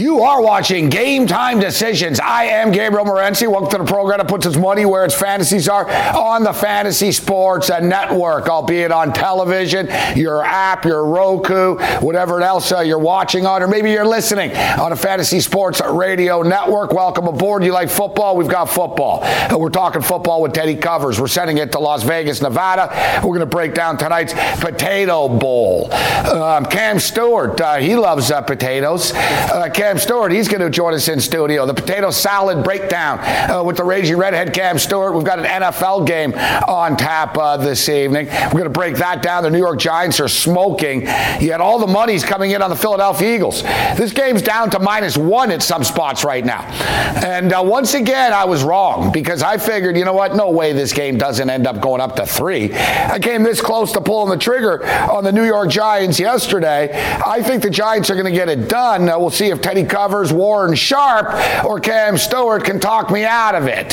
You are watching Game Time Decisions. I am Gabriel Morency. Welcome to the program that puts its money where its fantasies are on the Fantasy Sports Network, albeit on television, your app, your Roku, whatever else you're watching on, or maybe you're listening on a Fantasy Sports Radio Network. Welcome aboard. You like football? We've got football. We're talking football with Teddy Covers. We're sending it to Las Vegas, Nevada. We're going to break down tonight's Potato Bowl. Cam Stewart, he loves potatoes. Cam Stewart, he's going to join us in studio. The potato salad breakdown with the Raging Redhead Cam Stewart. We've got an NFL game on tap this evening. We're going to break that down. The New York Giants are smoking, yet all the money's coming in on the Philadelphia Eagles. This game's down to -1 at some spots right now. And once again, I was wrong because I figured, you know what, no way this game doesn't end up going up to 3. I came this close to pulling the trigger on the New York Giants yesterday. I think the Giants are going to get it done. We'll see if Teddy Covers, Warren Sharp, or Cam Stewart can talk me out of it.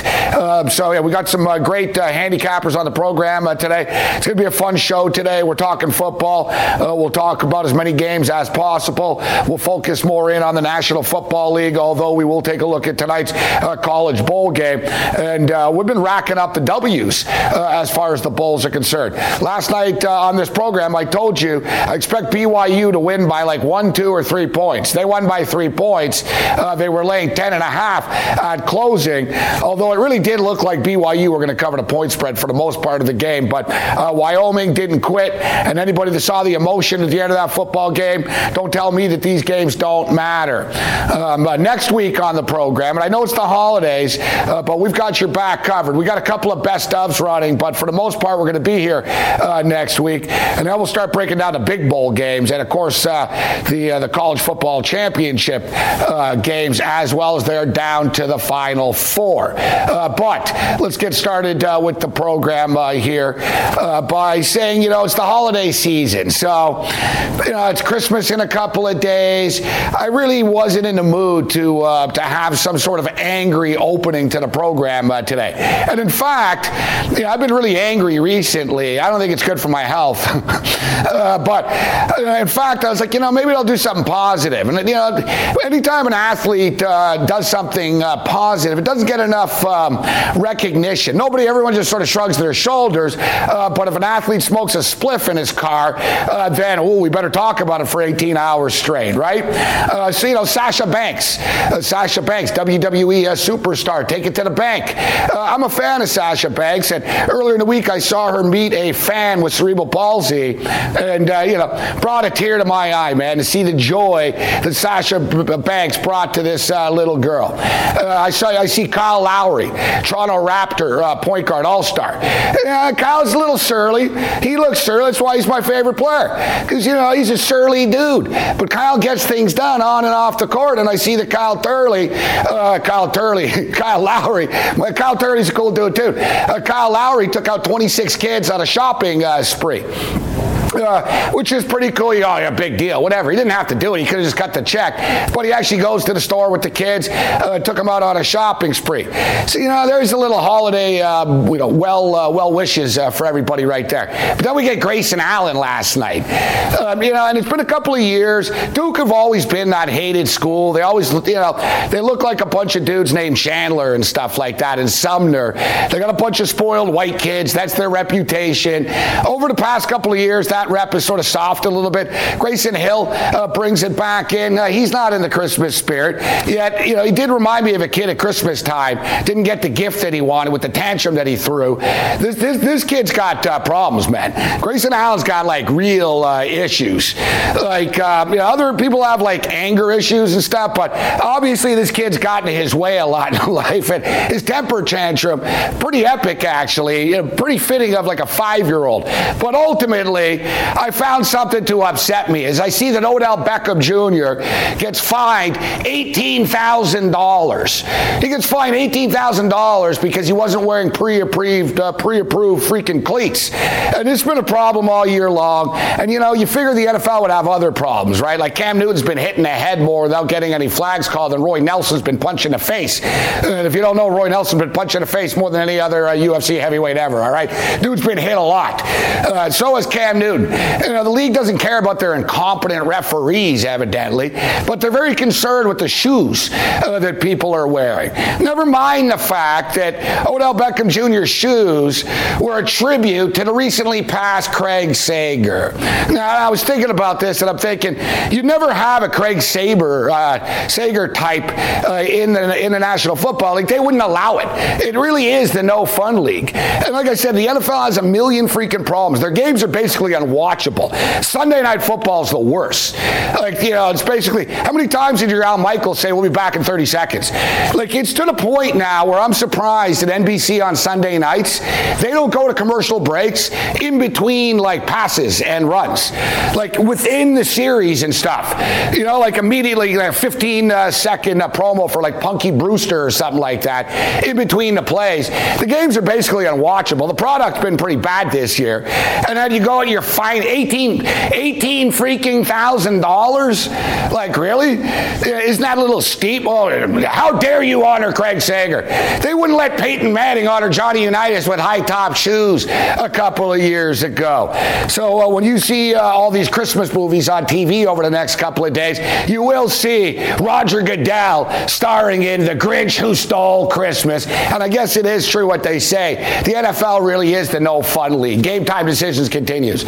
We got some great handicappers on the program today. It's going to be a fun show today. We're talking football. We'll talk about as many games as possible. We'll focus more in on the National Football League, although we will take a look at tonight's College Bowl game. And we've been racking up the W's as far as the Bowls are concerned. Last night on this program, I told you I expect BYU to win by like 1, 2, or 3 points. They won by 3 points. They were laying 10.5 at closing, although it really did look like BYU were going to cover the point spread for the most part of the game. But Wyoming didn't quit, and anybody that saw the emotion at the end of that football game, don't tell me that these games don't matter. Next week on the program, and I know it's the holidays, but we've got your back covered. We got a couple of best ofs running, but for the most part, we're going to be here next week, and then we'll start breaking down the big bowl games, and of course, the college football championship games, as well as they're down to the Final Four. But let's get started with the program here by saying, it's the holiday season. So, it's Christmas in a couple of days. I really wasn't in the mood to have some sort of angry opening to the program today. And in fact, I've been really angry recently. I don't think it's good for my health. But in fact, I was like, maybe I'll do something positive. And, anytime an athlete does something positive, it doesn't get enough recognition. Everyone just sort of shrugs their shoulders. But if an athlete smokes a spliff in his car, then, we better talk about it for 18 hours straight, right? Sasha Banks, WWE superstar, take it to the bank. I'm a fan of Sasha Banks, and earlier in the week I saw her meet a fan with cerebral palsy, and brought a tear to my eye, man, to see the joy that Sasha Banks brought to this little girl. I see Kyle Lowry, Toronto Raptor point guard all-star. Kyle's a little surly. He looks surly. That's why he's my favorite player, because he's a surly dude. But Kyle gets things done on and off the court, and I see that Kyle Lowry. Kyle Turley's a cool dude too. Kyle Lowry took out 26 kids on a shopping spree. Which is pretty cool. A big deal, whatever. He didn't have to do it. He could have just cut the check. But he actually goes to the store with the kids, took them out on a shopping spree. So, there's a little holiday, well wishes for everybody right there. But then we get Grayson Allen last night. And it's been a couple of years. Duke have always been that hated school. They always, they look like a bunch of dudes named Chandler and stuff like that, and Sumner. They got a bunch of spoiled white kids. That's their reputation. Over the past couple of years, that rep is sort of soft a little bit. Grayson Hill brings it back in. He's not in the Christmas spirit yet. He did remind me of a kid at Christmas time. Didn't get the gift that he wanted with the tantrum that he threw. This kid's got problems, man. Grayson Allen's got real issues. Other people have anger issues and stuff, but obviously this kid's gotten his way a lot in life, and his temper tantrum, pretty epic actually, pretty fitting of a 5-year-old. But ultimately, I found something to upset me as I see that Odell Beckham Jr. gets fined $18,000. He gets fined $18,000 because he wasn't wearing pre-approved freaking cleats. And it's been a problem all year long. And, you figure the NFL would have other problems, right? Like Cam Newton's been hitting the head more without getting any flags called, and Roy Nelson's been punching the face. And if you don't know, Roy Nelson's been punching the face more than any other UFC heavyweight ever, all right? Dude's been hit a lot. So has Cam Newton. the league doesn't care about their incompetent referees, evidently, but they're very concerned with the shoes that people are wearing. Never mind the fact that Odell Beckham Jr.'s shoes were a tribute to the recently passed Craig Sager. Now, I was thinking about this, and I'm thinking, you'd never have a Craig Sager type in the National Football League. They wouldn't allow it. It really is the no-fun league. And like I said, the NFL has a million freaking problems. Their games are basically unwatchable. Sunday Night Football is the worst. It's basically, how many times did your Al Michaels say, we'll be back in 30 seconds? It's to the point now where I'm surprised that NBC on Sunday nights, they don't go to commercial breaks in between, passes and runs. Within the series and stuff. Immediately, a 15-second promo for, Punky Brewster or something like that in between the plays. The games are basically unwatchable. The product's been pretty bad this year. And then you go and you're fined $18 freaking $1,000? Really? Isn't that a little steep? Oh, how dare you honor Craig Sager? They wouldn't let Peyton Manning honor Johnny Unitas with high-top shoes a couple of years ago. So when you see all these Christmas movies on TV over the next couple of days, you will see Roger Goodell starring in The Grinch Who Stole Christmas. And I guess it is true what they say. The NFL really is the no-fun league. Game Time Decisions continues.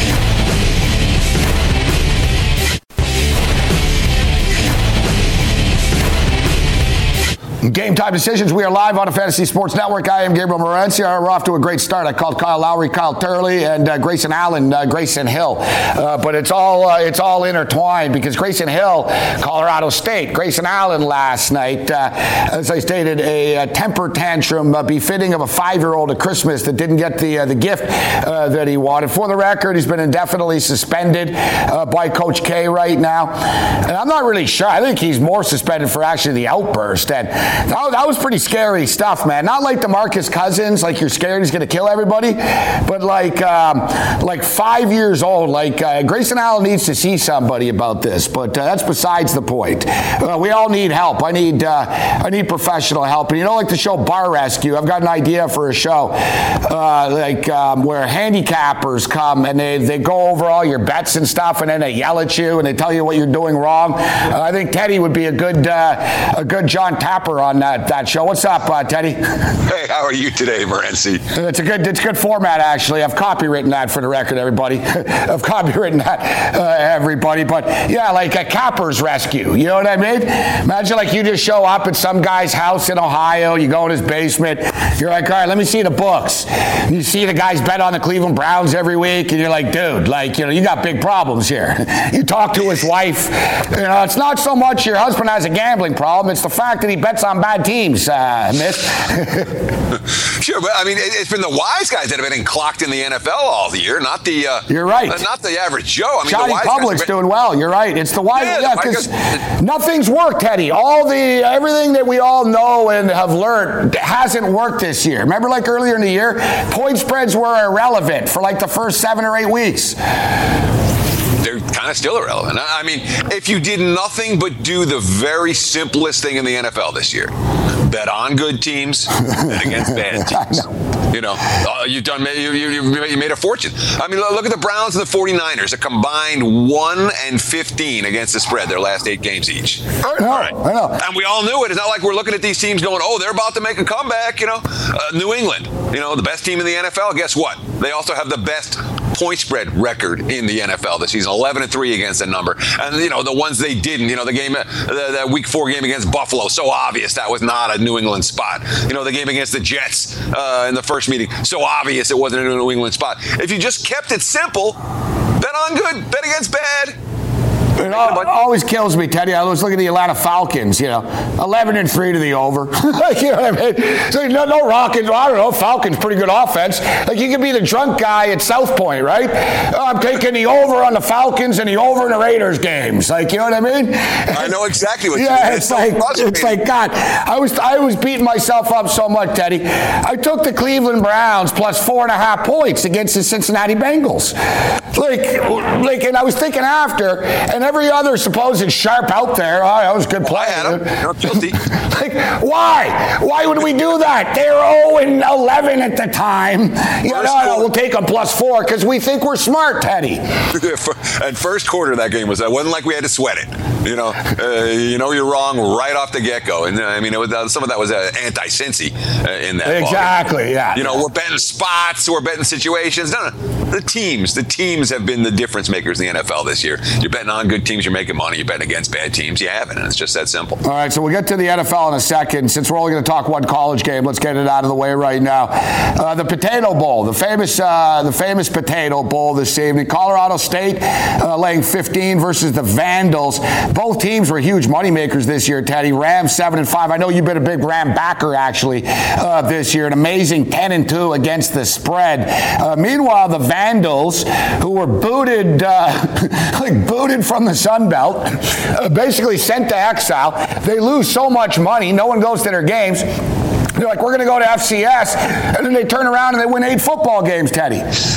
Game Time Decisions. We are live on the Fantasy Sports Network. I am Gabriel Morency. We're off to a great start. I called Kyle Lowry, Kyle Turley, and Grayson Allen, Grayson Hill. But it's all intertwined because Grayson Hill, Colorado State. Grayson Allen last night, as I stated, a temper tantrum befitting of a 5-year-old at Christmas that didn't get the gift that he wanted. For the record, he's been indefinitely suspended by Coach K right now. And I'm not really sure. I think he's more suspended for actually the outburst. And that was pretty scary stuff, man. Not like DeMarcus Cousins, you're scared he's going to kill everybody, but 5 years old. Grayson Allen needs to see somebody about this, but that's besides the point. We all need help. I need professional help. And the show Bar Rescue, I've got an idea for a show where handicappers come and they go over all your bets and stuff, and then they yell at you and they tell you what you're doing wrong. I think Teddy would be a good John Tapper on that show. What's up, Teddy? Hey, how are you today, Morency? It's a good format, actually. I've copywritten that for the record, everybody. I've copywritten that, everybody. But yeah, a Capper's Rescue. You know what I mean? Imagine you just show up at some guy's house in Ohio. You go in his basement. You're like, all right, let me see the books. You see the guys bet on the Cleveland Browns every week, and you're like, dude, you got big problems here. You talk to his wife. It's not so much your husband has a gambling problem. It's the fact that he bets on bad teams, miss. Sure, but it's been the wise guys that have been clocked in the NFL all the year, not the. You're right. Not the average Joe. Johnny Public's doing well. You're right. It's the wise. Yeah, because nothing's worked, Teddy. Everything that we all know and have learned hasn't worked this year. Remember, earlier in the year, point spreads were irrelevant for the first 7 or 8 weeks. They're kind of still irrelevant. If you did nothing but do the very simplest thing in the NFL this year, bet on good teams, bet against bad teams. You made a fortune. Look at the Browns and the 49ers, a combined 1-15 against the spread their last 8 games each. I know. And we all knew it. It's not like we're looking at these teams going, oh, they're about to make a comeback. New England, the best team in the NFL. Guess what? They also have the best point spread record in the NFL this season, 11-3 against that number. And the ones they didn't, the game, the Week 4 game against Buffalo, so obvious that was not a New England spot. The game against the Jets in the first meeting, so obvious it wasn't a New England spot. If you just kept it simple, bet on good, bet against bad. It always kills me, Teddy. I was looking at the Atlanta Falcons, 11-3 to the over. You know what I mean? So no Rockets. I don't know. Falcons, pretty good offense. You could be the drunk guy at South Point, right? I'm taking the over on the Falcons and the over in the Raiders games. You know what I mean? I know exactly what you mean. Yeah, it's like God. I was beating myself up so much, Teddy. I took the Cleveland Browns plus 4.5 points against the Cincinnati Bengals. And I was thinking after, and every other supposed sharp out there, that was a good play. I had him. Guilty. Like, why? Why would we do that? They were 0-11 at the time. We'll take them +4 because we think we're smart, Teddy. And first quarter of that game it wasn't like we had to sweat it. You're wrong right off the get-go. And I mean, some of that was anti-Cincy in that. Exactly, yeah. We're betting spots, we're betting situations. No. The teams have been the difference makers in the NFL this year. You're betting on good teams, you're making money. You're betting against bad teams, you haven't. And it's just that simple. All right, so we'll get to the NFL in a second. Since we're only going to talk one college game, let's get it out of the way right now. The Potato Bowl, the famous Potato Bowl this evening. Colorado State laying 15 versus the Vandals. Both teams were huge moneymakers this year, Teddy. Rams 7-5. I know you've been a big Ram backer, actually, this year. An amazing 10-2 against the spread. Meanwhile, the Vandals, who were booted from the Sun Belt, basically sent to exile. They lose so much money, no one goes to their games. They're like, we're going to go to FCS, and then they turn around and they win 8 football games, Teddy.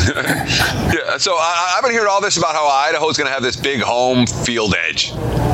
Yeah, so I've been hearing all this about how Idaho's going to have this big home field edge,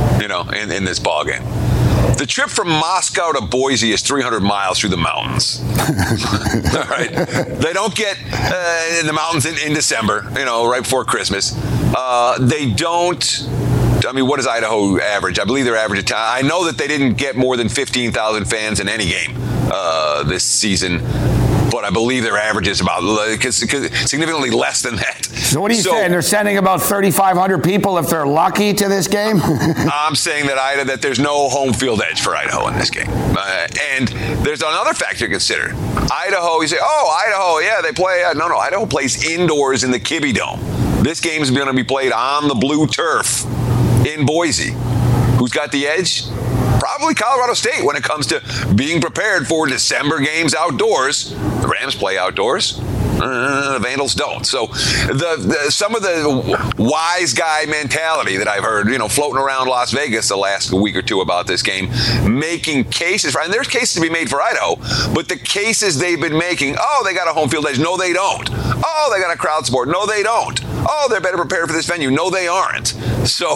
in this ball game. The trip from Moscow to Boise is 300 miles through the mountains. All right. They don't get in the mountains in December, right before Christmas. They don't. I mean, what does Idaho average? I believe their average. I know that they didn't get more than 15,000 fans in any game this season, but I believe their average is about significantly less than that. So what are you saying? They're sending about 3,500 people if they're lucky to this game? I'm saying that there's no home field edge for Idaho in this game. And there's another factor to consider. Idaho, you say, Idaho, yeah, they play. No, Idaho plays indoors in the Kibbe Dome. This game is going to be played on the blue turf in Boise. Who's got the edge? Probably Colorado State when it comes to being prepared for December games outdoors. The Rams play outdoors. The Vandals don't. So some of the wise guy mentality that I've heard, floating around Las Vegas the last week or two about this game, making cases and there's cases to be made for Idaho, but the cases they've been making, they got a home field edge. No, they don't. They got a crowd support. No, they don't. They're better prepared for this venue. No, they aren't. So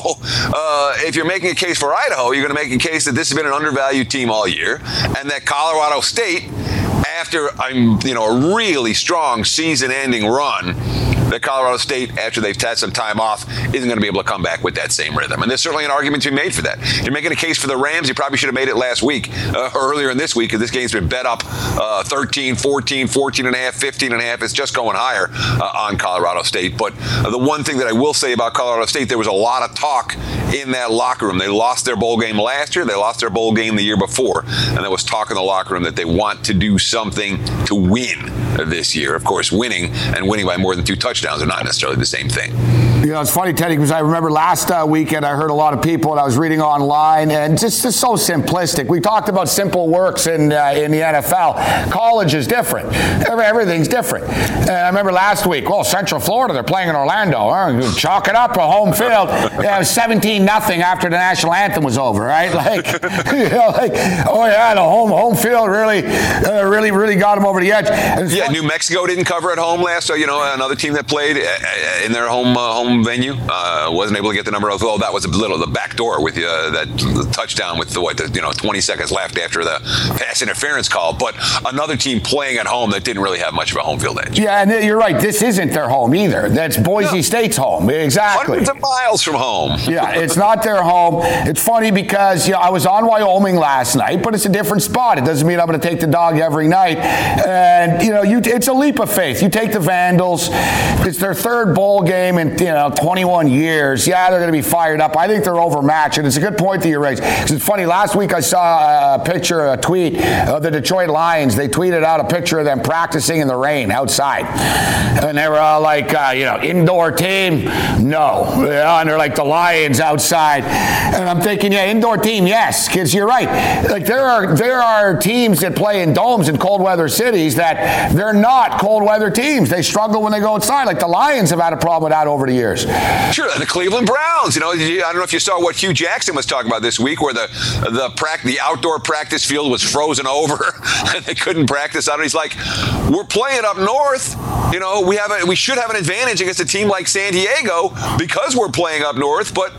if you're making a case for Idaho, you're going to make a case that this has been an undervalued team all year, and that Colorado State, after a really strong season-ending run, that Colorado State, after they've had some time off, isn't going to be able to come back with that same rhythm. And there's certainly an argument to be made for that. You're making a case for the Rams. You probably should have made it last week, earlier in this week, because this game's been bet up 13, 14, 14 and a half, 15 and a half. It's just going higher on Colorado State. But the one thing that I will say about Colorado State, there was a lot of talk in that locker room. They lost their bowl game last year. They lost their bowl game the year before. And there was talk in the locker room that they want to do something to win this year. Of course, winning by more than 2 touchdowns are not necessarily the same thing. It's funny, Teddy, because I remember last weekend I heard a lot of people, and I was reading online, and just so simplistic. We talked about simple works in the NFL. College is different. Everything's different. And I remember last week, Central Florida, they're playing in Orlando. Chalk it up, a home field. It was 17-0 after the national anthem was over, right? The home field really got them over the edge. Yeah, New Mexico didn't cover at home last, so another team that played in their home venue wasn't able to get the number. Although that was the back door with that touchdown with 20 seconds left after the pass interference call. But another team playing at home that didn't really have much of a home field edge. Yeah, and you're right. This isn't their home either. That's Boise State's home. Exactly. Hundreds of miles from home. Yeah, it's not their home. It's funny because I was on Wyoming last night, but it's a different spot. It doesn't mean I'm going to take the dog every night. And it's a leap of faith. You take the Vandals. It's their third bowl game in 21 years. Yeah, they're going to be fired up. I think they're overmatched, and it's a good point that you raised. Because it's funny. Last week I saw a tweet of the Detroit Lions. They tweeted out a picture of them practicing in the rain outside, and they were all like, indoor team, no. And they're like the Lions outside, and I'm thinking, indoor team, yes, because you're right. Like there are teams that play in domes in cold weather cities that they're not cold weather teams. They struggle when they go outside. Like the Lions have had a problem with that over the years. Sure, the Cleveland Browns. I don't know if you saw what Hugh Jackson was talking about this week, where the outdoor practice field was frozen over and they couldn't practice on it. He's like, we're playing up north. We should have an advantage against a team like San Diego because we're playing up north, but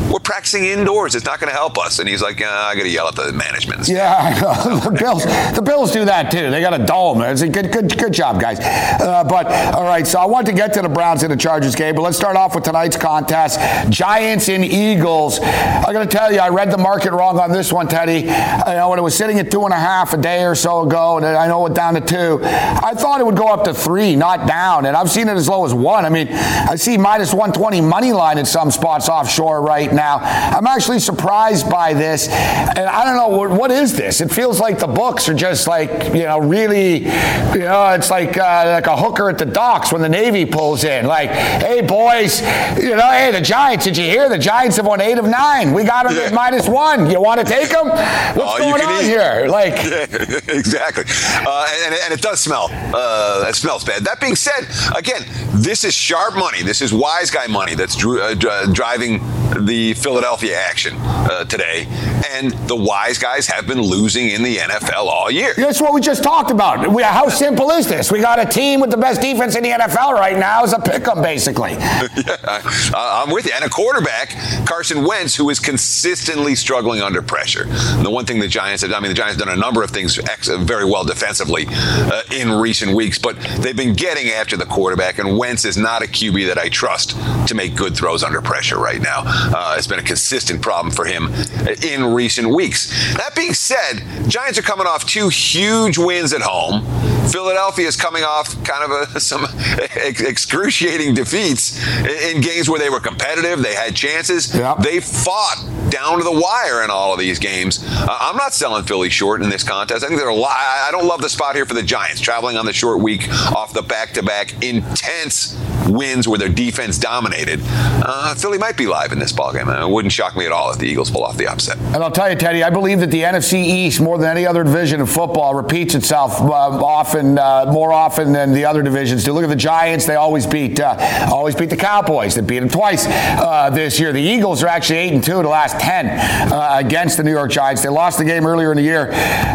we're practicing indoors. It's not going to help us. And he's like, I got to yell at the management. Yeah, I know. The Bills do that too. They got a dome. It's a good job, guys. But all right, so I want to get to the Browns and the Chargers game, but let's start off with tonight's contest. Giants and Eagles. I got to tell you, I read the market wrong on this one, Teddy. When it was sitting at 2.5 a day or so ago, and I know it down to 2. I thought it would go up to 3, not down, and I've seen it as low as 1. I mean, I see minus 120 money line in some spots offshore right now. I'm actually surprised by this, and I don't know what is this. It feels like the books are just like really, it's like a hooker at the docks when the Navy pulls in. Like, hey boys, hey, the Giants. Did you hear? The Giants have won 8 of 9. We got them at minus 1. You want to take them? What's going on here? Like, exactly. And it does smell. It smells bad. That being said, again, this is sharp money. This is wise guy money that's driving the Philadelphia action today. And the wise guys have been losing in the NFL all year. That's what we just talked about. How simple is this? We got a team with the best defense in the NFL right now. It's a pick-em, basically. Yeah, I'm with you. And a quarterback, Carson Wentz, who is consistently struggling under pressure. And the one thing the Giants have done a number of things very well defensively in recent weeks, but they've been getting after the quarterback, and Wentz is not a QB that I trust to make good throws under pressure right now. It's been a consistent problem for him in recent weeks. That being said, Giants are coming off 2 huge wins at home. Philadelphia is coming off kind of some excruciating defeats in games where they were competitive. They had chances. Yep. They fought down to the wire in all of these games. I'm not selling Philly short in this contest. I think I don't love the spot here for the Giants, traveling on the short week off the back-to-back intense wins where their defense dominated. Philly might be live in this ballgame. It wouldn't shock me at all if the Eagles pull off the upset. And I'll tell you, Teddy, I believe that the NFC East, more than any other division of football, repeats itself more often than the other divisions do. Look at the Giants. They always beat the Cowboys. They beat them twice this year. The Eagles are actually 8-2 the last 10 against the New York Giants. They lost the game earlier in the year,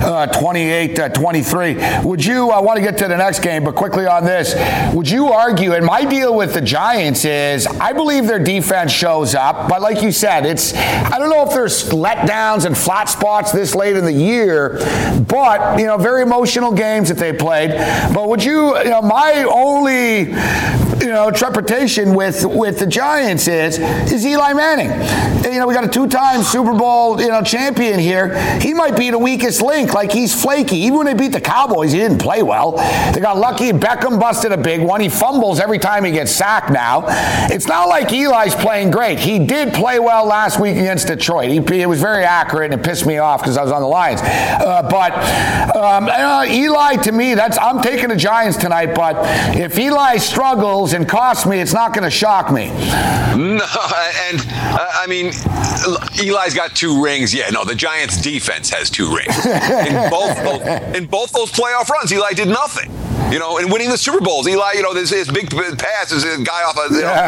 28-23. Would you want to get to the next game, but quickly on this, would you argue, and my deal with the Giants is, I believe their defense shows up, but like you said, I don't know if there's letdowns and flat spots this late in the year, but, very emotional games that they played. But would you, my only, trepidation with the Giants is Eli Manning. We got a 2-time Super Bowl, champion here. He might be the weakest link. Like, he's flaky. Even when they beat the Cowboys, he didn't play well. They got lucky. Beckham busted a big one. He fumbles every time he gets sacked now. It's not like Eli's playing great. He did play well last week against Detroit. He was very accurate, and it pissed me off because I was on the Lions. But Eli, to me, I'm taking the Giants tonight, but if Eli struggles and costs me, it's not going to shock me. No, and Eli's got 2 rings. Yeah, no, the Giants' defense has 2 rings. In both those playoff runs, Eli did nothing. And winning the Super Bowls, Eli, his big pass is a guy off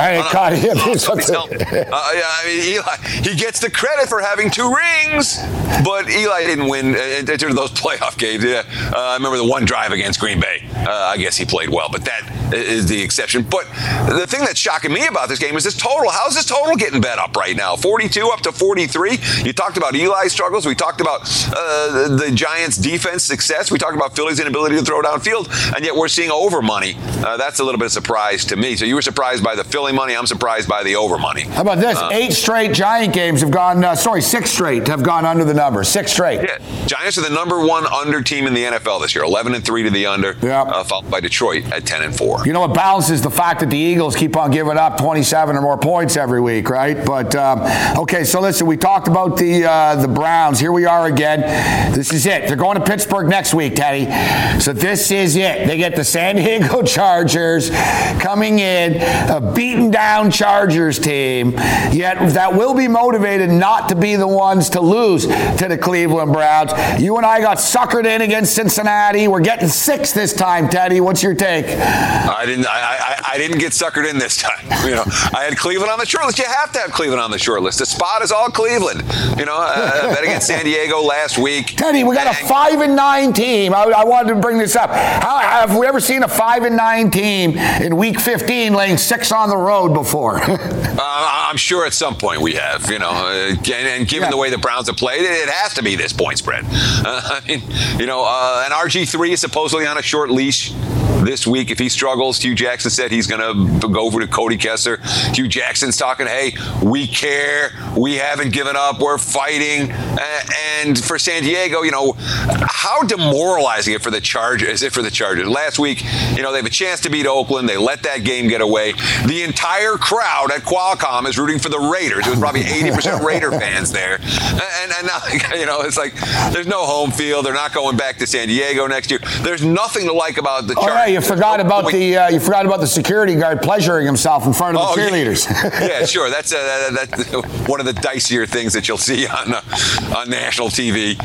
Eli, he gets the credit for having 2 rings, but Eli didn't win into those playoff games. Yeah, I remember the one drive against Green Bay. I guess he played well, but that is the exception. But the thing that's shocking me about this game is this total. How's this total getting bet up right now? 42 up to 43. You talked about Eli's struggles. We talked about the Giants' defense success. We talked about Philly's inability to throw downfield, and yet we're seeing over money. That's a little bit of surprise to me. So you were surprised by the Philly money. I'm surprised by the over money. How about this? 8 straight Giant games have gone, 6 straight have gone under the number. 6 straight. Yeah. Giants are the number 1 under team in the NFL this year. 11-3 to the under, followed by Detroit at 10-4. You know what balances the fact that the Eagles keep on giving up 27 or more points every week, right? But, okay, so listen, we talked about the Browns. Here we are again. This is it. They're going to Pittsburgh next week, Teddy. So this is it. They get the San Diego Chargers coming in, a beaten down Chargers team, yet that will be motivated not to be the ones to lose to the Cleveland Browns. You and I got suckered in against Cincinnati. We're getting 6 this time, Teddy. What's your take? I didn't get suckered in this time. I had Cleveland on the short list. You have to have Cleveland on the short list. The spot is all Cleveland. I bet against San Diego last week. Teddy, we got a 5-9 team. I wanted to bring this up. Have we ever seen a 5-9 team in Week 15 laying 6 on the road before? I'm sure at some point we have. And given the way the Browns have played, it has to be this point spread. And RG3 is supposedly on a short leash this week. If he struggles, Hugh Jackson said he's going to go over to Cody Kessler. Hugh Jackson's talking, hey, we care. We haven't given up. We're fighting. And for San Diego, how demoralizing is it for the Chargers? Last week, they have a chance to beat Oakland. They let that game get away. The entire crowd at Qualcomm is rooting for the Raiders. It was probably 80% Raider fans there. And now, it's like there's no home field. They're not going back to San Diego next year. There's nothing to like about the Chargers. Oh, yeah, you forgot about the security guard pleasuring himself in front of the cheerleaders. Yeah, sure. That's one of the dicier things that you'll see on national TV.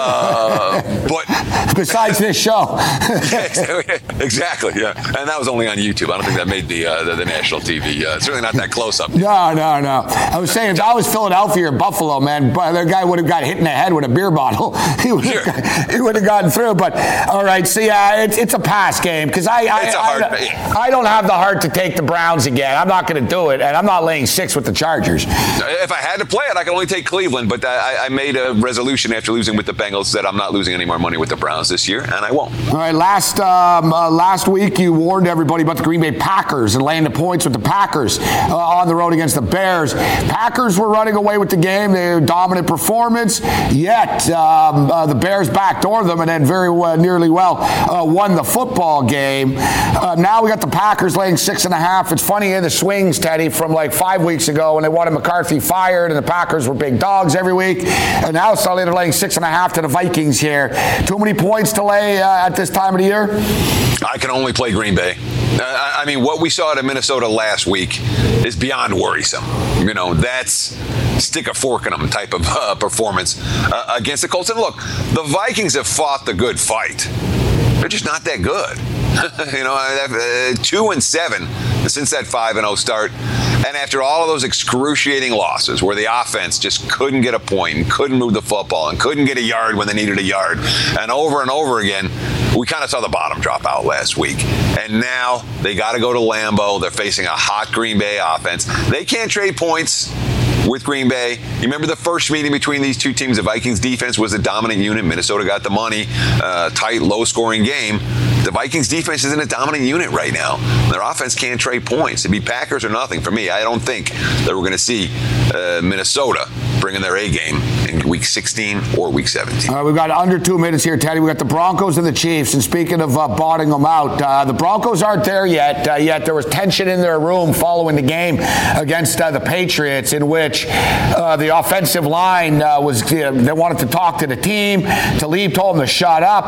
But besides this show, exactly. Yeah, and that was only on YouTube. I don't think that made the national TV. Certainly not that close up. No. I was saying, if I was Philadelphia or Buffalo, man, the guy would have got hit in the head with a beer bottle. He would have gotten through. But all right, see, it's a pass game because I don't have the heart to take the Browns again. I'm not going to do it, and I'm not laying 6 with the Chargers. If I had to play it, I could only take Cleveland, but I made a resolution after losing with the Bengals that I'm not losing any more money with the Browns this year, and I won't. All right, last week you warned everybody about the Green Bay Packers and laying the points with the Packers on the road against the Bears. Packers were running away with the game. They had a dominant performance, yet the Bears backdoored them and then nearly won the football game. Now we got the Packers laying 6.5. It's funny in the swings, Teddy, from like 5 weeks ago when they wanted McCarthy fired and the Packers were big dogs every week. And now suddenly they're laying 6.5 to the Vikings here. Too many points to lay at this time of the year? I can only play Green Bay. What we saw at Minnesota last week is beyond worrisome. That's stick a fork in them type of performance against the Colts. And look, the Vikings have fought the good fight. They're just not that good. 2-7 since that 5-0 start. And after all of those excruciating losses where the offense just couldn't get a point and couldn't move the football and couldn't get a yard when they needed a yard, and over again, we kind of saw the bottom drop out last week. And now they got to go to Lambeau. They're facing a hot Green Bay offense. They can't trade points with Green Bay. You remember the first meeting between these two teams, the Vikings defense was the dominant unit. Minnesota got the money. Tight, low-scoring game. The Vikings defense isn't a dominant unit right now. Their offense can't trade points. It'd be Packers or nothing for me. I don't think that we're going to see Minnesota bringing their A game in Week 16 or Week 17. All right, we've got under 2 minutes here, Teddy. We got the Broncos and the Chiefs. And speaking of botting them out, the Broncos aren't there yet. Yet there was tension in their room following the game against the Patriots, in which the offensive line they wanted to talk to the team. Talib told them to shut up.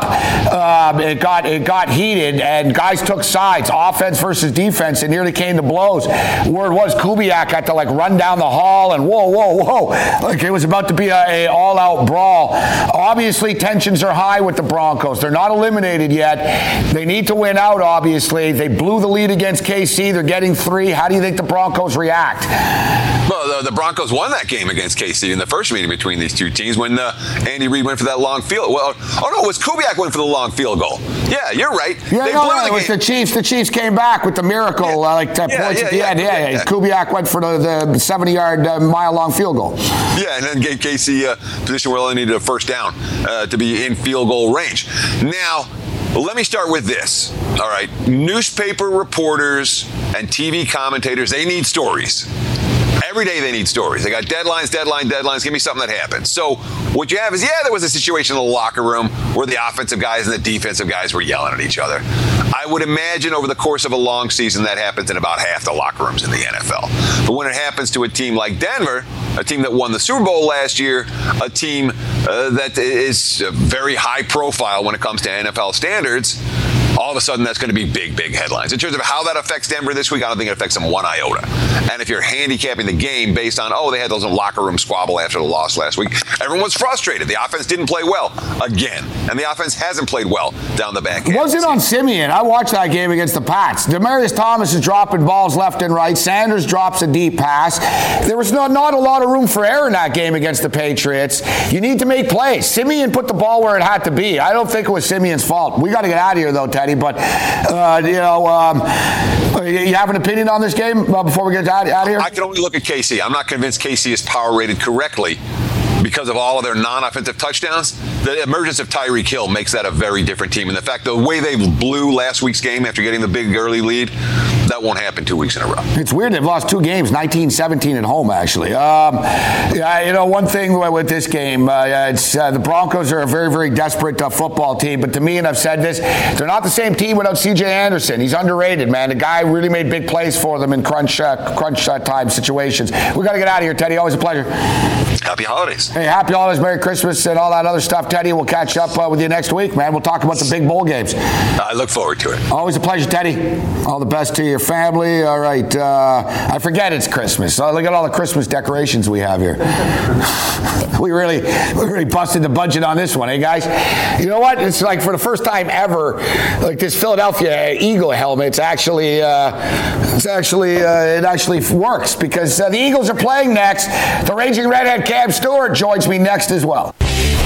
It got heated, and guys took sides, offense versus defense. It nearly came to blows. Word was Kubiak had to run down the hall and whoa, like it was about to be a all-out brawl. Obviously, tensions are high with the Broncos. They're not eliminated yet. They need to win out. Obviously, they blew the lead against KC. They're getting 3. How do you think the Broncos react? Well, the Broncos won that game against KC in the first meeting between these two teams when Andy Reid went for that long field. Well, it was Kubiak went for the long field goal. Yeah, you're right. Yeah, it was the Chiefs. The Chiefs came back with the miracle, points at the end. Yeah. Kubiak went for the 70-yard, mile-long field goal. Yeah, and then gave KC a position where they only needed a first down to be in field goal range. Now, let me start with this. All right, newspaper reporters and TV commentators, they need stories. Every day they need stories. They got deadlines. Give me something that happened. So what you have is, there was a situation in the locker room where the offensive guys and the defensive guys were yelling at each other. I would imagine over the course of a long season that happens in about half the locker rooms in the NFL. But when it happens to a team like Denver, a team that won the Super Bowl last year, a team that is very high profile when it comes to NFL standards, all of a sudden that's going to be big headlines. In terms of how that affects Denver this week, I don't think it affects them one iota. And if you're handicapping the game based on, they had those locker room squabble after the loss last week, everyone's frustrated. The offense didn't play well again. And the offense hasn't played well down the back end. It wasn't on Simeon. I watched that game against the Pats. Demaryius Thomas is dropping balls left and right. Sanders drops a deep pass. There was not a lot of room for error in that game against the Patriots. You need to make plays. Simeon put the ball where it had to be. I don't think it was Simeon's fault. We got to get out of here, though, Teddy. But, you have an opinion on this game before we get out of here? I can only look at KC. I'm not convinced KC is power rated correctly because of all of their non-offensive touchdowns. The emergence of Tyreek Hill makes that a very different team. And the fact, the way they blew last week's game after getting the big early lead, that won't happen 2 weeks in a row. It's weird. They've lost 2 games, 19-17 at home, actually. One thing with this game, the Broncos are a very, very desperate football team. But to me, and I've said this, they're not the same team without C.J. Anderson. He's underrated, man. The guy really made big plays for them in crunch time situations. We got to get out of here, Teddy. Always a pleasure. Happy holidays. Hey, happy holidays, Merry Christmas, and all that other stuff, Teddy. We'll catch up with you next week, man. We'll talk about the big bowl games. I look forward to it. Always a pleasure, Teddy. All the best to your family. All right. I forget it's Christmas. Look at all the Christmas decorations we have here. We really busted the budget on this one, eh, guys? You know what? It's like for the first time ever, like this Philadelphia Eagle helmet. It actually works because the Eagles are playing next. The Raging Redhead Cam Stewart joins me next as well.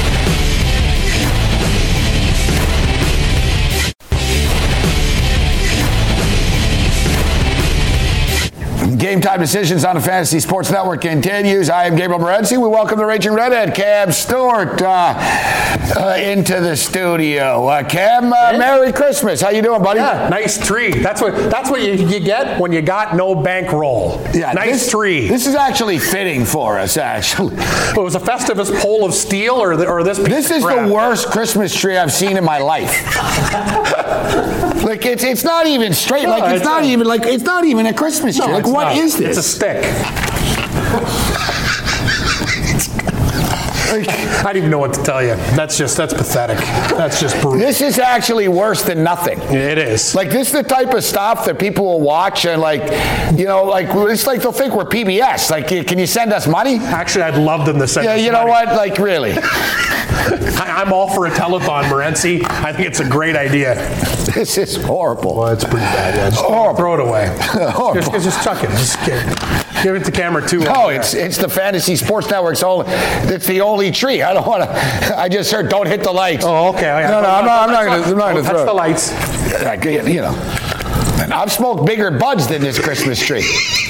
Game Time Decisions on the Fantasy Sports Network continues. I am Gabriel Morency. We welcome the Raging Redhead, Cam Stewart, into the studio. Cam, Merry Christmas. How you doing, buddy? Yeah, nice tree. That's what you get when you got no bankroll. Yeah, nice tree. This is actually fitting for us, actually. It was a Festivus pole of steel or this piece This is the worst Christmas tree I've seen in my life. Like it's not even straight. No, it's not even a Christmas tree. Like what is this? It's a stick. I don't even know what to tell you. That's pathetic. That's just brutal. This is actually worse than nothing. It is. Like this is the type of stuff that people will watch and it's like they'll think we're PBS. Like, can you send us money? Actually, I'd love them to send us money. You know what? Like, really. I'm all for a telethon, Morency. I think it's a great idea. This is horrible. Well, it's pretty bad. Yeah. Just throw it away. Just chuck it. Just give it to camera 2. No, it's the Fantasy Sports Network's only. It's the only tree. I don't want to. I just heard don't hit the lights. Oh, okay. No, I'm not going to throw touch the lights. You know, I've smoked bigger buds than this Christmas tree.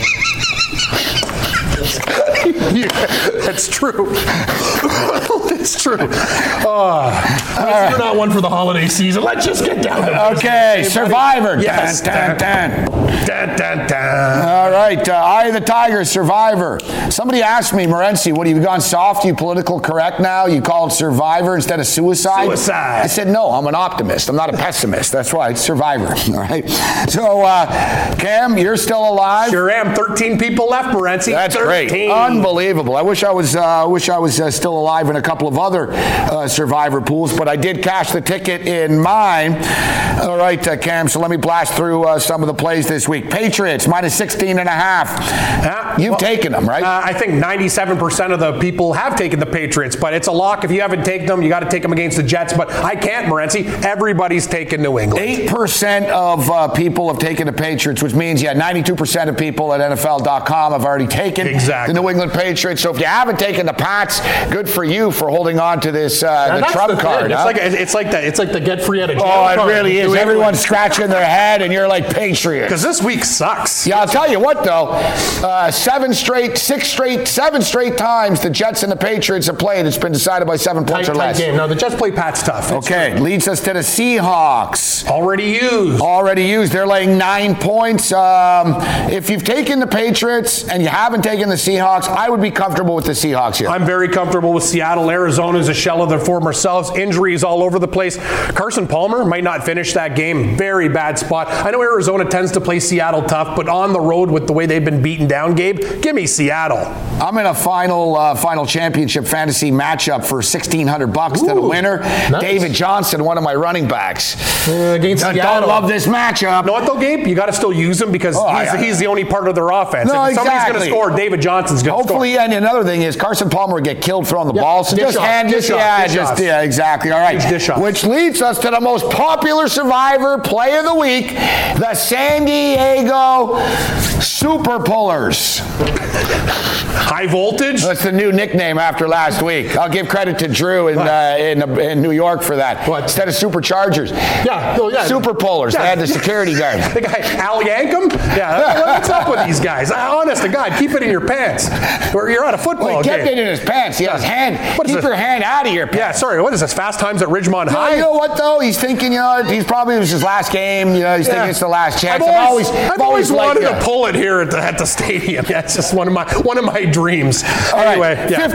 Yeah, that's true. It's true. We're not one for the holiday season. Let's just get down to okay, Survivor. Yes. Dun, dun, dun. All right, Eye of the Tiger, Survivor. Somebody asked me, Morency, what have you gone soft? You political correct now? You call it Survivor instead of suicide? Suicide. I said, no, I'm an optimist. I'm not a pessimist. That's why it's Survivor. All right. So, Cam, you're still alive? Sure am. 13 people left, Morency. That's 13. Great. Unbelievable. I wish I was still alive in a couple of other Survivor pools, but I did cash the ticket in mine. All right, Cam, so let me blast through some of the plays this week. Patriots, minus 16.5. You've taken them, right? I think 97% of the people have taken the Patriots, but it's a lock. If you haven't taken them, you got to take them against the Jets, but I can't, Morency. Everybody's taken New England. 8% of people have taken the Patriots, which means, 92% of people at NFL.com have already taken the New England Patriots. So if you haven't taken the Pats, good for you for holding on to this the Trump card. Huh? It's like the get free out of jail. Oh, it really is. Everyone's scratching their head, and you're like Patriots. Because this week sucks. Yeah, I'll tell you what, though. 7 straight times the Jets and the Patriots have played. It's been decided by 7 points or less. Game. No, the Jets play Pats tough. Okay, leads us to the Seahawks. Already used. They're laying 9 points. If you've taken the Patriots and you haven't taken the Seahawks, I would be comfortable with the Seahawks here. I'm very comfortable with Seattle. Arizona is a shell of their former selves. Injuries all over the place. Carson Palmer might not finish that game. Very bad spot. I know Arizona tends to play Seattle tough, but on the road with the way they've been beaten down, Gabe, give me Seattle. I'm in a final championship fantasy matchup for $1,600 to the winner. Nice. David Johnson, one of my running backs. Against Seattle. Don't love this matchup. You know what though, Gabe? You got to still use him because he's the only part of their offense. No, if somebody's exactly. going to score, David Johnson's going to score. Hopefully, and another thing is Carson Palmer will get killed throwing the ball. So dish off. Yeah, exactly. All right. Dish off. Which leads us to the most popular Survivor play of the week, the San Diego Super Pullers. High voltage? That's the new nickname after last week. I'll give credit to Drew in New York for that. What? Instead of Superchargers. Yeah. Super Pullers. Yeah. They had the security guard. The guy, Al Yankum? Yeah, what's up with these guys? Honest to God, keep it in your pants. Or you're at a football Well, he kept game. it in his pants. He had his hand. Keep your hand out of your pants. Yeah, sorry, what is this, Fast Times at Ridgemont High? You know what, though? He's thinking, he's probably, it was his last game. He's thinking it's the last chance. I've always wanted to pull it here at the stadium. That's just one of my dreams. Anyway,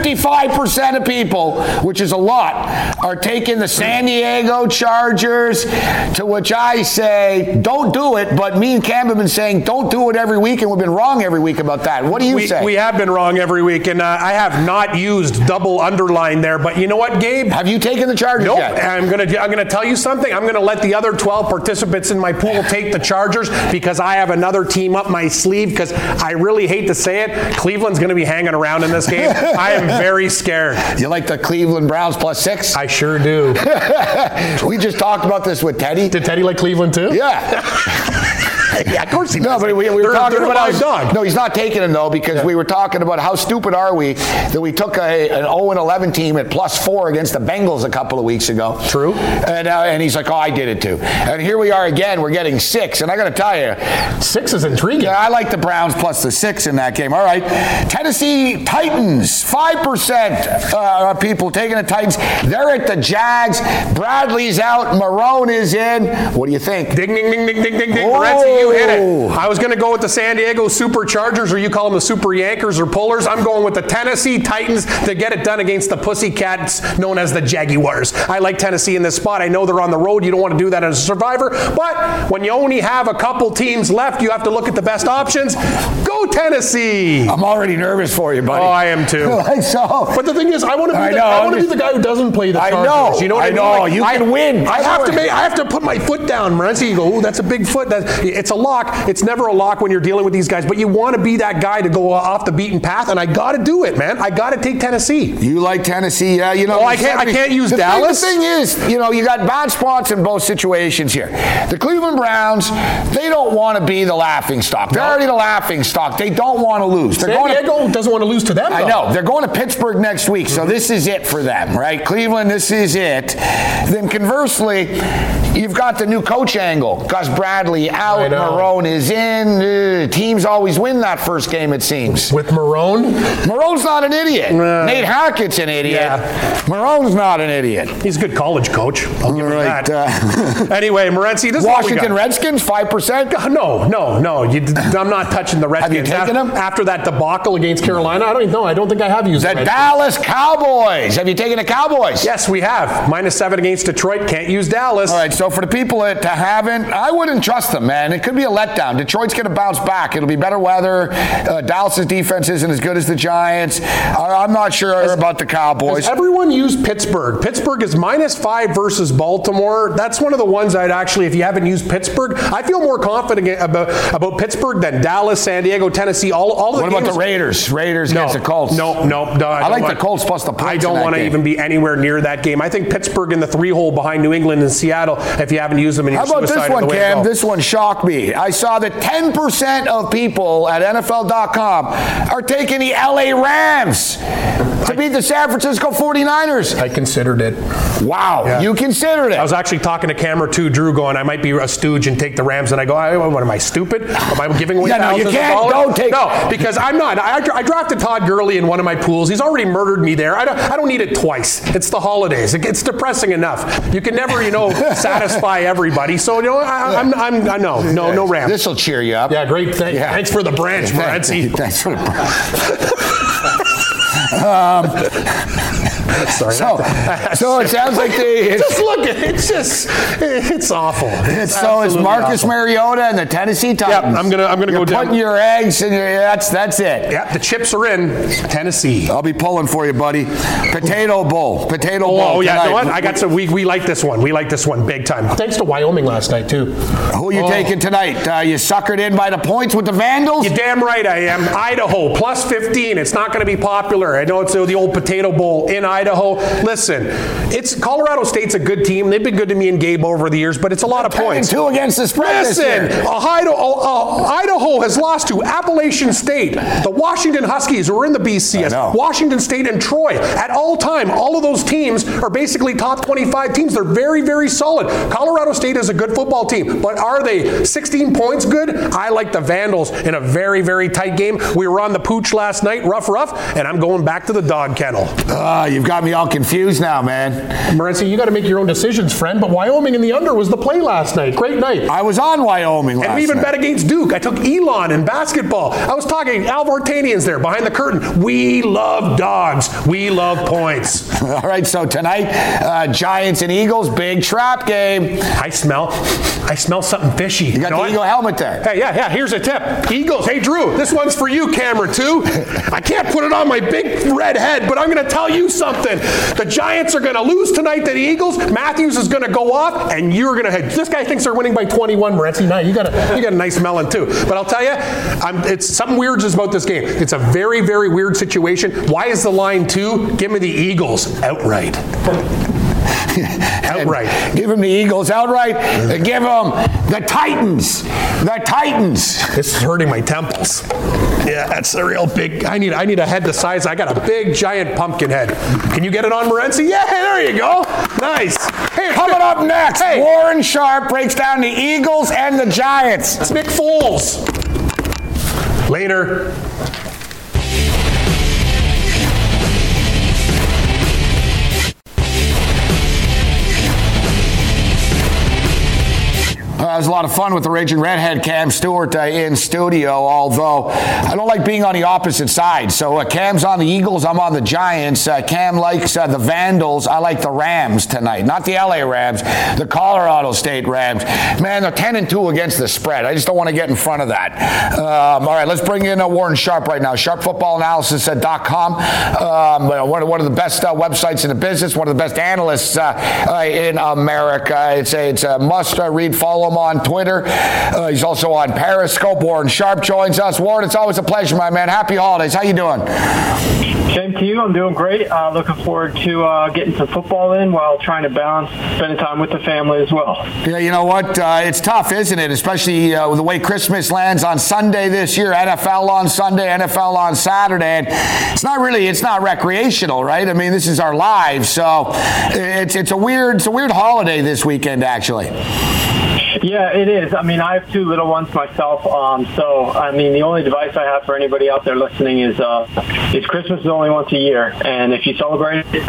55% of people, which is a lot, are taking the San Diego Chargers, to which I say, don't do it. But me and Cam have been saying, don't do it every week, and we've been wrong every week about that. What do you say? We have been wrong every week, and I have not used double underline there. But you know what, Gabe? Have you taken the Chargers Nope. yet? I'm gonna tell you something. I'm gonna let the other 12 participants in my pool take the Chargers because I have another team up my sleeve. Because I really hate to say it, Cleveland's gonna be hanging around in this game. I am very scared. You like the Cleveland Browns +6? I sure do. We just talked about this with Teddy. Did Teddy like Cleveland too? Yeah. Yeah, of course he does. No, but we were talking about live dog. No, he's not taking him though, because we were talking about how stupid are we that we took an 0-11 team at +4 against the Bengals a couple of weeks ago. True. And he's like, I did it too. And here we are again. We're getting 6, and I got to tell you, 6 is intriguing. Yeah, I like the Browns plus the 6 in that game. All right, Tennessee Titans, 5% of people taking the Titans. They're at the Jags. Bradley's out. Marone is in. What do you think? Ding, ding, ding, ding, ding, ding, ding. Oh. Morency, you hit it. I was going to go with the San Diego Superchargers, or you call them the Super Yankers or Pullers. I'm going with the Tennessee Titans to get it done against the Pussycats known as the Jaguars. I like Tennessee in this spot. I know they're on the road. You don't want to do that as a survivor. But when you only have a couple teams left, you have to look at the best options. Go Tennessee. I'm already nervous for you, buddy. Oh, I am too. So, but the thing is, I want to be the guy who doesn't play the Chargers. I know. You know what I mean? Like, you can win. I have to put my foot down, Morency. You go, that's a big foot. It's a lock. It's never a lock when you're dealing with these guys, but you want to be that guy to go off the beaten path, and I got to do it, man. I got to take Tennessee. You like Tennessee? Yeah, I can't use Dallas. The thing is, you got bad spots in both situations here. The Cleveland Browns, they don't want to be the laughing stock. They're already the laughing stock. They don't want to lose. San Diego doesn't want to lose to them, though. I know. They're going to Pittsburgh next week, so this is it for them, right? Cleveland, this is it. Then conversely, you've got the new coach angle. Gus Bradley out, Marone is in. Teams always win that first game, it seems. With Marone? Marone's not an idiot. Nate Hackett's an idiot. Yeah. Marone's not an idiot. He's a good college coach. I'll give him Right, that. Anyway, Morency, this Washington is what we got. Redskins, 5%? No. I'm not touching the Redskins. Have you taken them? After that debacle against Carolina? I don't even know. I don't think I have used The Dallas Cowboys. Have you taken the Cowboys? Yes, we have. -7 against Detroit. Can't use Dallas. All right, so for the people that haven't, I wouldn't trust them, man. It could be a letdown. Detroit's going to bounce back. It'll be better weather. Dallas's defense isn't as good as the Giants. I'm not sure about the Cowboys. Has everyone used Pittsburgh? Pittsburgh is -5 versus Baltimore. That's one of the ones I'd actually, if you haven't used Pittsburgh, I feel more confident about Pittsburgh than Dallas, San Diego, Tennessee. All of the What about the Raiders? Raiders against the Colts. No. I like the Colts plus the points. I don't want to even be anywhere near that game. I think Pittsburgh in the 3-hole behind New England and Seattle, if you haven't used them in your How about this one, Cam? This one shocked me. I saw that 10% of people at NFL.com are taking the LA Rams to beat the San Francisco 49ers. I considered it. Wow. Yeah. You considered it. I was actually talking to camera 2, Drew, going, I might be a stooge and take the Rams. And I go, what am I, stupid? Am I giving away thousands you can't. of dollars? Don't take No, because I'm not. I drafted Todd Gurley in one of my pools. He's already murdered me there. I don't need it twice. It's the holidays. It's depressing enough. You can never, satisfy everybody. So, no. no Rams. This will cheer you up. Yeah, great. Thanks for the branch, Morency. Thanks for the branch. Sorry. So it sounds like just look at it. It's awful. It's Marcus awful. Mariota and the Tennessee Titans. Yeah, I'm gonna go down. Putting your eggs and that's it. Yeah, the chips are in. Tennessee. I'll be pulling for you, buddy. Potato bowl. Oh yeah, you know what? I got some. We like this one. We like this one big time. Thanks to Wyoming last night too. Who are you taking tonight? You suckered in by the points with the Vandals? You're damn right I am. Idaho plus 15. It's not going to be popular. I know it's the old Potato Bowl in Idaho. Listen, Colorado State's a good team. They've been good to me and Gabe over the years, but it's a lot of points. 10-2 against the spread. Listen, Idaho has lost to Appalachian State, the Washington Huskies, who are in the BCS, Washington State and Troy. At all time, all of those teams are basically top 25 teams. They're very, very solid. Colorado State is a good football team, but are they 16 points good? I like the Vandals in a very, very tight game. We were on the pooch last night, rough, and I'm going back to the dog kennel. You've got me all confused now, man. Morency, you got to make your own decisions, friend, but Wyoming in the under was the play last night. Great night. I was on Wyoming last night. And we even bet against Duke. I took Elon in basketball. I was talking Al Vartanian's there behind the curtain. We love dogs. We love points. All right, so tonight, Giants and Eagles, big trap game. I smell something fishy. You got the Eagle helmet there. Hey, yeah, here's a tip. Eagles, hey, Drew, this one's for you, camera 2. I can't put it on my big red head, but I'm going to tell you something. The Giants are going to lose tonight to the Eagles. Matthews is going to go off, and you're going to hit. This guy thinks they're winning by 21, Morency. No, you got a nice melon, too. But I'll tell you, it's something weird just about this game. It's a very, very weird situation. Why is the line 2? Give me the Eagles outright. Outright. Give him the Eagles outright. Give them the Titans. The Titans. This is hurting my temples. Yeah, that's a real big. I need a head the size. I got a big, giant pumpkin head. Can you get it on, Morency? Yeah, there you go. Nice. Hey, coming up next, Warren Sharp breaks down the Eagles and the Giants. It's Nick Foles. Later. It was a lot of fun with the Raging Redhead, Cam Stewart, in studio, although I don't like being on the opposite side. So Cam's on the Eagles, I'm on the Giants. Cam likes the Vandals. I like the Rams tonight. Not the LA Rams, the Colorado State Rams. Man, they're 10-2 against the spread. I just don't want to get in front of that. All right, let's bring in Warren Sharp right now. SharpFootballAnalysis.com. One of the best websites in the business, one of the best analysts in America. It's a must-read. Follow him on Twitter. He's also on Periscope. Warren Sharp joins us. Warren, it's always a pleasure, my man. Happy holidays. How you doing? Same to you. I'm doing great. Looking forward to getting some football in while trying to balance spending time with the family as well. Yeah, you know what? It's tough, isn't it? Especially with the way Christmas lands on Sunday this year. NFL on Sunday, NFL on Saturday. And it's not recreational, right? I mean, this is our lives. So it's a weird holiday this weekend, actually. Yeah, it is. I mean, I have 2 little ones myself. So, I mean, the only advice I have for anybody out there listening is Christmas is only once a year, and if you celebrate it,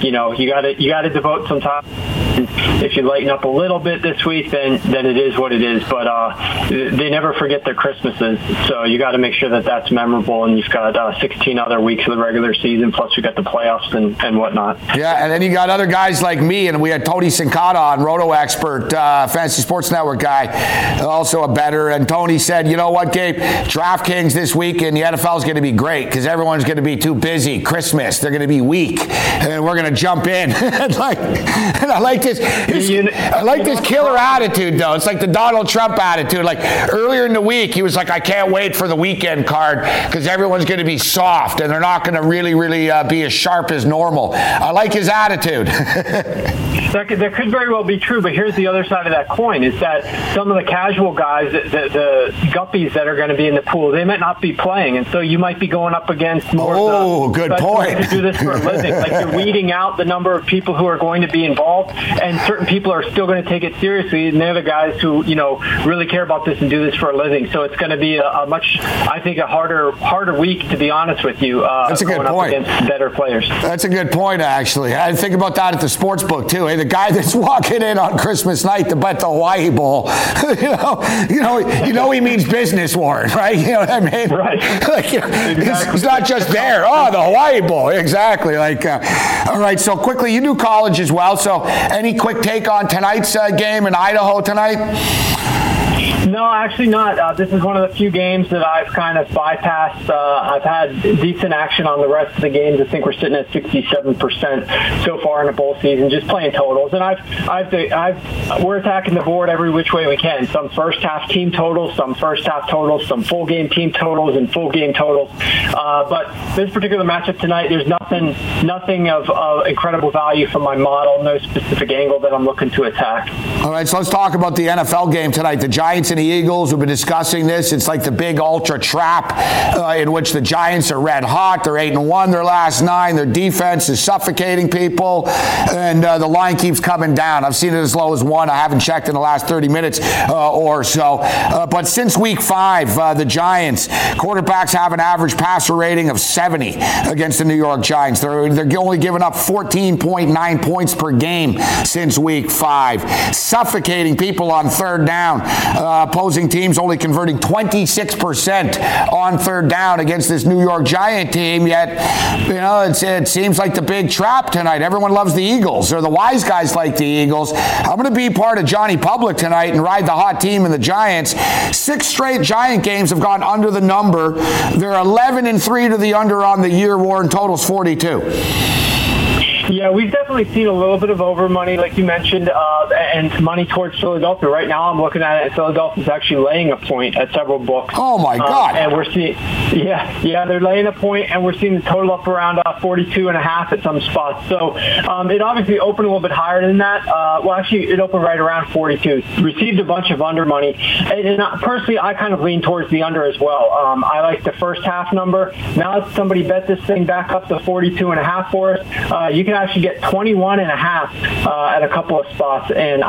you got to devote some time. If you lighten up a little bit this week, then it is what it is. But they never forget their Christmases, so you got to make sure that that's memorable. And you've got 16 other weeks of the regular season, plus you got the playoffs and whatnot. Yeah, and then you got other guys like me, and we had Tony Sincata on, Roto Expert, Fantasy Sports Network guy, also a bettor. And Tony said, you know what, Gabe, DraftKings this week in the NFL is going to be great because everyone's going to be too busy. Christmas, they're going to be weak, and we're going to jump in. and I like this killer attitude, though. It's like the Donald Trump attitude. Like earlier in the week, he was like, I can't wait for the weekend card because everyone's going to be soft and they're not going to really be as sharp as normal. I like his attitude. That could very well be true, but here's the other side of that coin, is that some of the casual guys, the guppies that are going to be in the pool, they might not be playing, and so you might be going up against more of the good point. to do this for a living. Like you're weeding out the number of people who are going to be involved, and certain people are still going to take it seriously, and they're the guys who, really care about this and do this for a living. So it's going to be a much, I think, a harder week, to be honest with you. That's a good point. Up against better players. That's a good point, actually. I think about that at the sports book, too. Hey, the guy that's walking in on Christmas night to bet the Hawaii Hawaii Bowl, you know he means business, Warren, right? You know what I mean? Right. Like, Exactly. it's not just there. Oh, the Hawaii Bowl, exactly. Like, all right. So quickly, you do college as well. So any quick take on tonight's game in Idaho tonight? No, actually not. This is one of the few games that I've kind of bypassed. I've had decent action on the rest of the games. I think we're sitting at 67% so far in the bowl season, just playing totals. And we're attacking the board every which way we can. Some first half team totals, some first half totals, some full game team totals, and full game totals. But this particular matchup tonight, there's nothing of incredible value from my model. No specific angle that I'm looking to attack. All right, so let's talk about the NFL game tonight. The Giants and the Eagles, we've been discussing this. It's like the big ultra trap in which the Giants are red hot. They're 8-1 their last 9. Their defense is suffocating people, and the line keeps coming down. I've seen it as low as 1. I haven't checked in the last 30 minutes or so. But since week 5, the Giants quarterbacks have an average passer rating of 70 against the New York Giants. They're only giving up 14.9 points per game since week 5. Suffocating people on third down. Opposing teams only converting 26% on third down against this New York Giant team. Yet, it seems like the big trap tonight. Everyone loves the Eagles, or the wise guys like the Eagles. I'm going to be part of Johnny Public tonight and ride the hot team in the Giants. 6 straight Giant games have gone under the number. They're 11-3 to the under on the year. Warren, totals 42. Yeah, we've definitely seen a little bit of over money, like you mentioned, and money towards Philadelphia. Right now, I'm looking at it, and Philadelphia's actually laying a point at several books. Oh, my God. And we're seeing, they're laying a point, and we're seeing the total up around 42.5 at some spots. So it obviously opened a little bit higher than that. It opened right around 42. Received a bunch of under money. And personally, I kind of lean towards the under as well. I like the first half number. Now that somebody bet this thing back up to 42.5 for us, you can actually get 21.5 at a couple of spots, and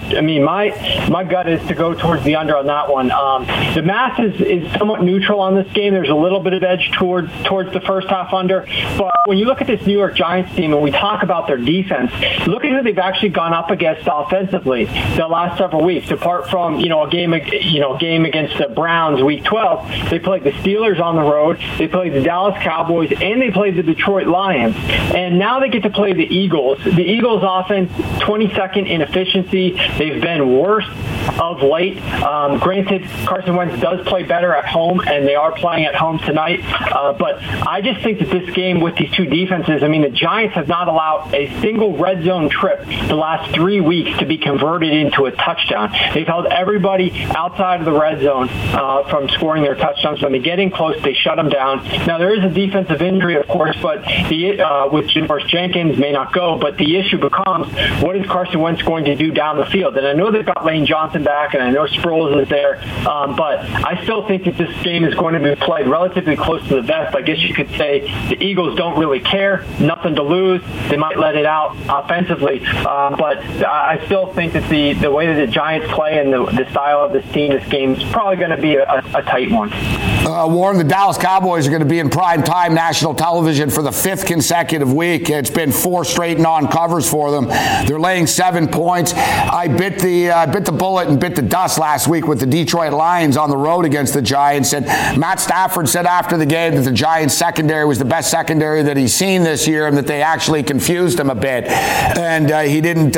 my gut is to go towards the under on that one. The math is somewhat neutral on this game. There's a little bit of edge towards the first half under, but when you look at this New York Giants team and we talk about their defense, look at who they've actually gone up against offensively the last several weeks. Apart from a game against the Browns week 12, they played the Steelers on the road, they played the Dallas Cowboys, and they played the Detroit Lions, and now they get to play the Eagles. The Eagles offense, 22nd in efficiency. They've been worse of late. Granted, Carson Wentz does play better at home, and they are playing at home tonight. But I just think that this game with these two defenses, the Giants have not allowed a single red zone trip the last 3 weeks to be converted into a touchdown. They've held everybody outside of the red zone from scoring their touchdowns. When they get in close, they shut them down. Now, there is a defensive injury, of course, but with Janoris Jenkins may not go, but the issue becomes, what is Carson Wentz going to do down the field? And I know they've got Lane Johnson back, and I know Sproles is there, but I still think that this game is going to be played relatively close to the vest. I guess you could say the Eagles don't really care, nothing to lose. They might let it out offensively, but I still think that the way that the Giants play and the style of this team, this game is probably going to be a tight one. Warren, the Dallas Cowboys are going to be in prime-time national television for the 5th consecutive week. It's been 4 straight non-covers for them. They're laying 7 points. I bit the bullet and bit the dust last week with the Detroit Lions on the road against the Giants. And Matt Stafford said after the game that the Giants secondary was the best secondary that he's seen this year, and that they actually confused him a bit. And he didn't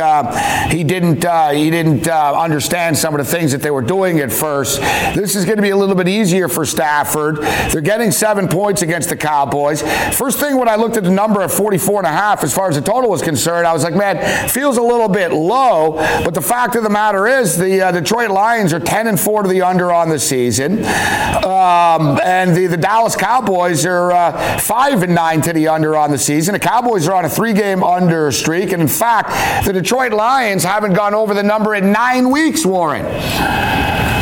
understand some of the things that they were doing at first. This is going to be a little bit easier for Stafford. They're getting 7 points against the Cowboys. First thing when I looked at the number of 44.5 as far as the total was concerned, I was like, man, feels a little bit low. But the fact of the matter is the Detroit Lions are 10-4 to the under on the season. And the Dallas Cowboys are 5-9 to the under on the season. The Cowboys are on a 3-game under streak. And in fact, the Detroit Lions haven't gone over the number in 9 weeks, Warren.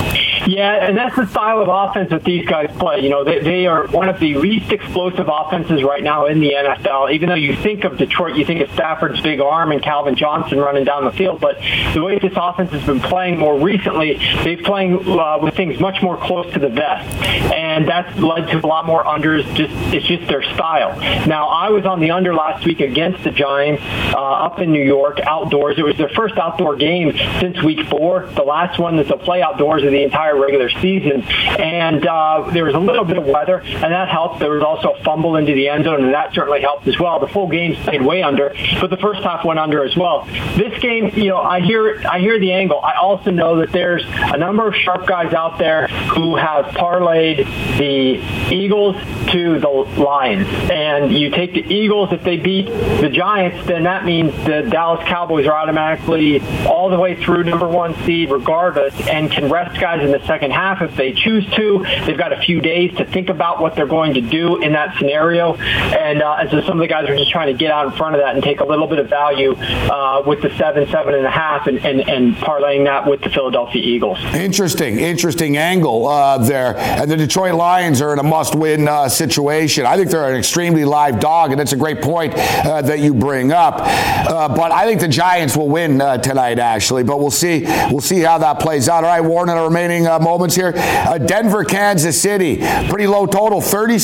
Yeah, and that's the style of offense that these guys play. You know, they are one of the least explosive offenses right now in the NFL. Even though you think of Detroit, you think of Stafford's big arm and Calvin Johnson running down the field. But the way this offense has been playing more recently, they've playing with things much more close to the vest. And that's led to a lot more unders. It's just their style. Now, I was on the under last week against the Giants up in New York, outdoors. It was their first outdoor game since week 4, the last one that they'll play outdoors of the entire regular season. And there was a little bit of weather, and that helped. There was also a fumble into the end zone, and that certainly helped as well. The full game stayed way under, but the first half went under as well. This game, you know, I hear the angle. I also know that there's a number of sharp guys out there who have parlayed the Eagles to the Lions. And you take the Eagles, if they beat the Giants, then that means the Dallas Cowboys are automatically all the way through number 1 seed regardless, and can rest guys in the second half if they choose to. They've got a few days to think about what they're going to do in that scenario. And so some of the guys are just trying to get out in front of that and take a little bit of value with the 7.5, and parlaying that with the Philadelphia Eagles. Interesting angle there. And the Detroit Lions are in a must-win situation. I think they're an extremely live dog, and it's a great point that you bring up. But I think the Giants will win tonight, actually. But we'll see how that plays out. All right, Warren, in our remaining moments here. Denver, Kansas City. Pretty low total,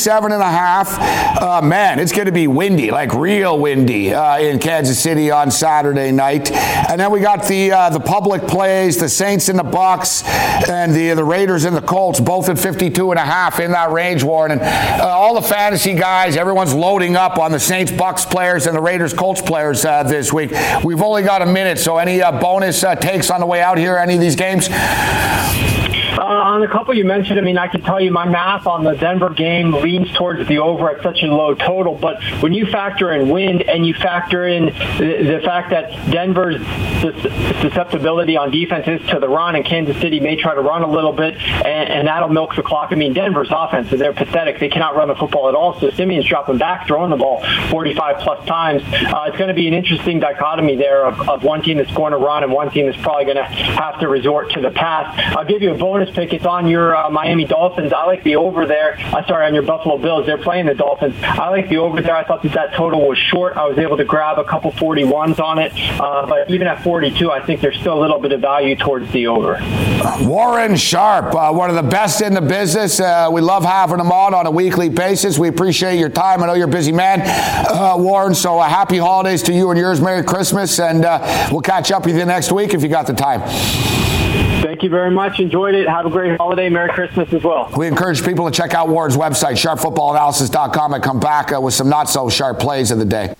37.5. Man, it's going to be windy, like real windy in Kansas City on Saturday night. And then we got the public plays, the Saints and the Bucks, and the Raiders and the Colts, both at 52.5 in that range, Warren. And all the fantasy guys, everyone's loading up on the Saints, Bucks players and the Raiders, Colts players this week. We've only got a minute, so any bonus takes on the way out here, any of these games? On a couple you mentioned, I mean, I can tell you my math on the Denver game leans towards the over at such a low total. But when you factor in wind and you factor in the fact that Denver's susceptibility on defense is to the run, and Kansas City may try to run a little bit, and that'll milk the clock. I mean, Denver's offense, they're pathetic. They cannot run the football at all. So Simeon's dropping back, throwing the ball 45-plus times. It's going to be an interesting dichotomy there of one team that's going to run and one team that's probably going to have to resort to the pass. I'll give you a bonus pick. It's on your Miami Dolphins. I like the over there. On your Buffalo Bills. They're playing the Dolphins. I like the over there. I thought that total was short. I was able to grab a couple 41s on it. But even at 42, I think there's still a little bit of value towards the over. Warren Sharp, one of the best in the business. We love having him on a weekly basis. We appreciate your time. I know you're a busy man, Warren, so happy holidays to you and yours. Merry Christmas, and we'll catch up with you next week if you got the time. Thank you very much. Enjoyed it. Have a great holiday. Merry Christmas as well. We encourage people to check out Warren's website, sharpfootballanalysis.com, and come back with some not-so-sharp plays of the day.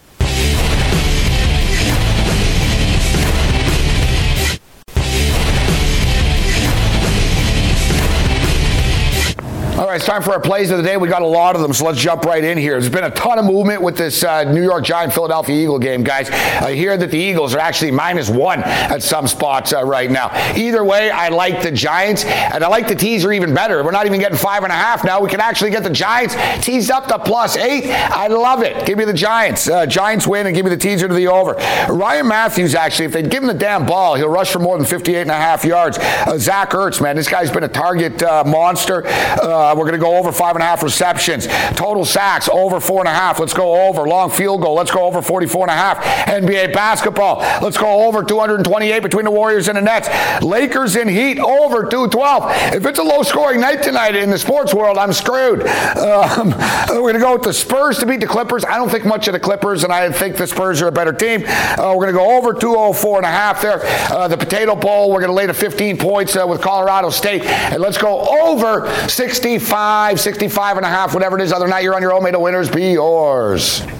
All right, it's time for our plays of the day. We got a lot of them, so let's jump right in here. There's been a ton of movement with this New York Giant-Philadelphia Eagle game, guys. I hear that the Eagles are actually -1 at some spots right now. Either way, I like the Giants, and I like the teaser even better. We're not even getting 5.5 now. We can actually get the Giants teased up to +8. I love it. Give me the Giants. Giants win, and give me the teaser to the over. Ryan Matthews, actually, if they'd give him the damn ball, he'll rush for more than 58.5 yards. Zach Ertz, man, this guy's been a target monster. We're going to go over 5.5 receptions. Total sacks, over 4.5. Let's go over. Long field goal. Let's go over 44.5. NBA basketball. Let's go over 228 between the Warriors and the Nets. Lakers and Heat, over 212. If it's a low-scoring night tonight in the sports world, I'm screwed. We're going to go with the Spurs to beat the Clippers. I don't think much of the Clippers, and I think the Spurs are a better team. We're going to go over 204.5 there. The Potato Bowl, we're going to lay to 15 points with Colorado State. And let's go over 65.5, whatever it is. Other than that, you're on your own. May the winners be yours.